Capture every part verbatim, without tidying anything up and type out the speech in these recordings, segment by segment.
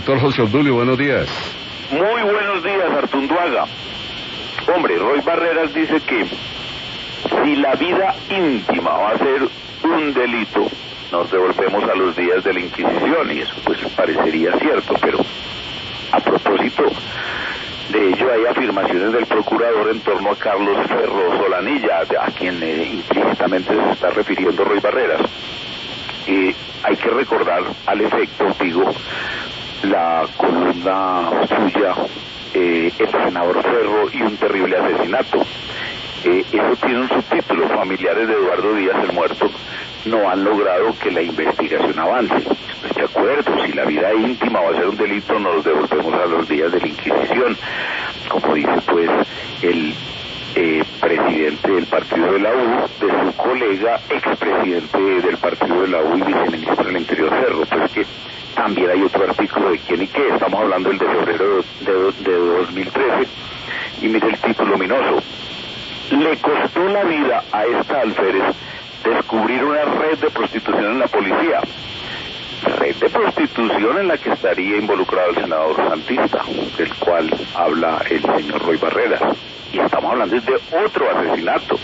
Doctor José Obdulio, buenos días. Muy buenos días, Artunduaga. Hombre, Roy Barreras dice que si la vida íntima va a ser un delito, nos devolvemos a los días de la Inquisición, y eso pues parecería cierto, pero a propósito de ello hay afirmaciones del procurador en torno a Carlos Ferro Solanilla, a quien eh, implícitamente se está refiriendo Roy Barreras. Eh, hay que recordar al efecto, digo, la columna suya, eh, el senador Ferro y un terrible asesinato. Eh, eso tiene un subtítulo: familiares de Eduardo Díaz el muerto no han logrado que la investigación avance. Estoy de acuerdo, si la vida íntima va a ser un delito, nos devolvemos a los días de la Inquisición, como dice pues el eh, presidente del partido de la U, de su colega expresidente del partido de la U y viceministro del Interior Ferro. Pues que también hay otro artículo de quién y qué, estamos hablando del de febrero de, de, de dos mil trece, y mire el título ominoso: le costó la vida a esta alférez descubrir una red de prostitución en la policía. Red de prostitución en la que estaría involucrado el senador santista, del cual habla el señor Roy Barreras. Y estamos hablando de otro asesinato.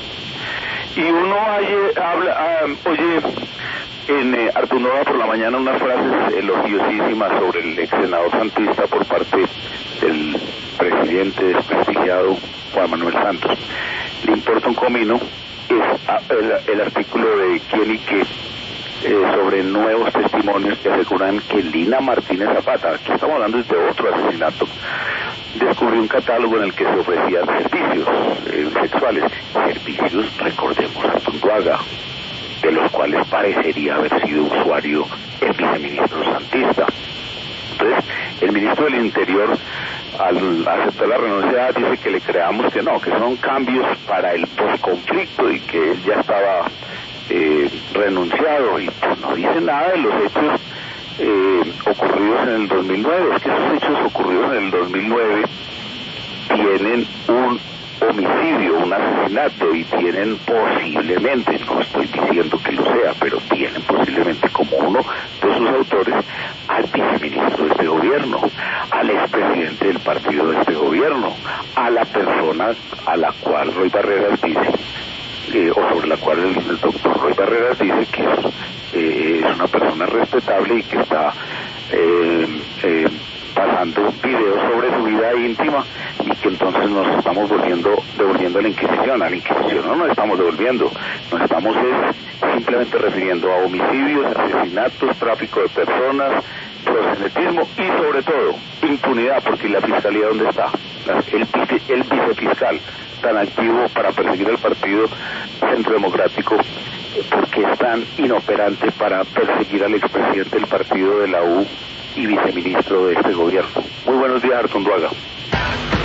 Y uno oye, habla, um, oye en eh, Artunduaga por la mañana unas frases elogiosísimas sobre el ex senador santista por parte del presidente desprestigiado Juan Manuel Santos. Le importa un comino es el, el artículo de quién y qué, eh, sobre nuevos testimonios que aseguran que Lina Martínez Zapata, aquí estamos hablando de otro asesinato, descubrió un catálogo en el que se ofrecían servicios eh, sexuales, servicios, recordemos, Artunduaga, de los cuales parecería haber sido usuario el viceministro santista. Entonces, el ministro del Interior, al aceptar la renuncia, dice que le creamos que no, que son cambios para el posconflicto y que él ya estaba eh, renunciado, y pues no dice nada de los hechos eh, ocurridos en el dos mil nueve. Es que esos hechos ocurridos en el dos mil nueve tienen un homicidio, un asesinato, y tienen posiblemente, no estoy diciendo que lo sea, pero tienen posiblemente como uno de sus autores al viceministro de este gobierno, al expresidente del partido de este gobierno, a la persona a la cual Roy Barreras dice, eh, o sobre la cual el, el doctor Roy Barreras dice que es, eh, es una persona respetable y que está eh, eh, pasando videos sobre su vida íntima, y que entonces nos estamos volviendo devolviendo a la Inquisición. A la Inquisición no nos estamos devolviendo, nos estamos es, simplemente refiriendo a homicidios, asesinatos, tráfico de personas, proxenetismo y sobre todo impunidad, porque la fiscalía, ¿dónde está? El, vice, el vicefiscal tan activo para perseguir al partido Centro Democrático, porque es tan inoperante para perseguir al expresidente del partido de la U y viceministro de este gobierno. Muy buenos días, Artunduaga.